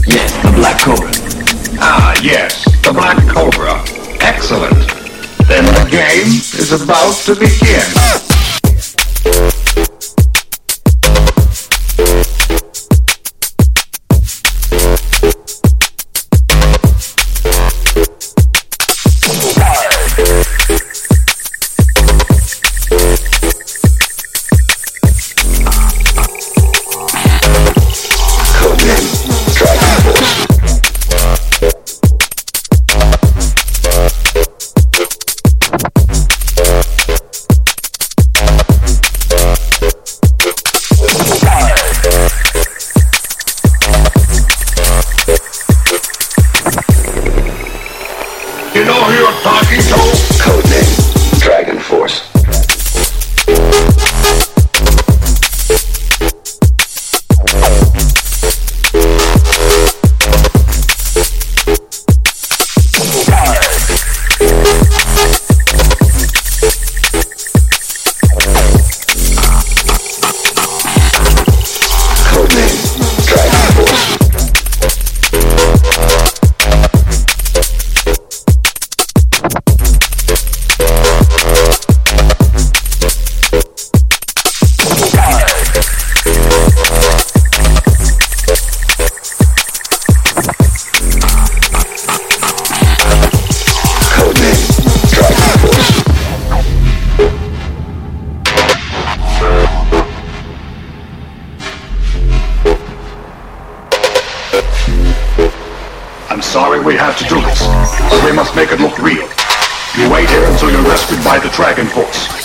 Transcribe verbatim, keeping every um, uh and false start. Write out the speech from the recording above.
Yes, the Black Cobra. Ah, yes, the Black Cobra. Excellent. Then the game is about to begin. You know who you're talking to? Codename Dragon Force. Codename Dragon Force. I'm sorry we have to do this, but we must make it look real. You wait here until you're rescued by the Dragon Force.